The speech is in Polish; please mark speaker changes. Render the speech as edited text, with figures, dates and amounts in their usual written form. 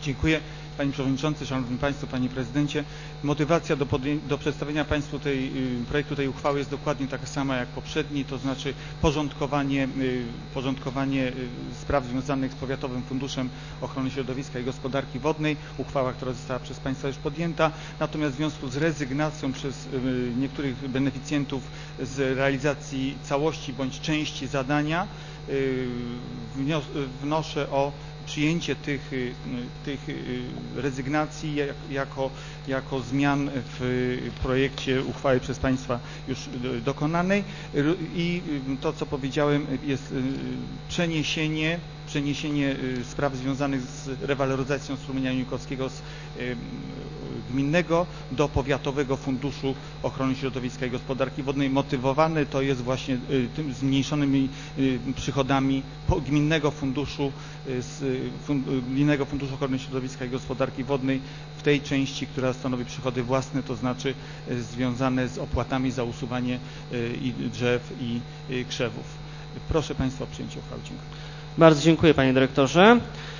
Speaker 1: Dziękuję. Panie Przewodniczący, Szanowni Państwo, Panie Prezydencie. Motywacja do przedstawienia Państwu projektu tej uchwały jest dokładnie taka sama jak poprzedniej, to znaczy porządkowanie spraw związanych z Powiatowym Funduszem Ochrony Środowiska i Gospodarki Wodnej. Uchwała, która została przez Państwa już podjęta. Natomiast w związku z rezygnacją przez niektórych beneficjentów z realizacji całości bądź części zadania wnoszę o przyjęcie tych rezygnacji jako zmian w projekcie uchwały przez Państwa już dokonanej i to, co powiedziałem, jest przeniesienie spraw związanych z rewaloryzacją strumienia Junikowskiego z gminnego do Powiatowego Funduszu Ochrony Środowiska i Gospodarki Wodnej. Motywowane to jest właśnie tym zmniejszonymi przychodami Gminnego Funduszu Ochrony Środowiska i Gospodarki Wodnej w tej części, która stanowi przychody własne, to znaczy związane z opłatami za usuwanie drzew i krzewów. Proszę Państwa o przyjęcie uchwały. Dziękuję.
Speaker 2: Bardzo dziękuję, Panie Dyrektorze.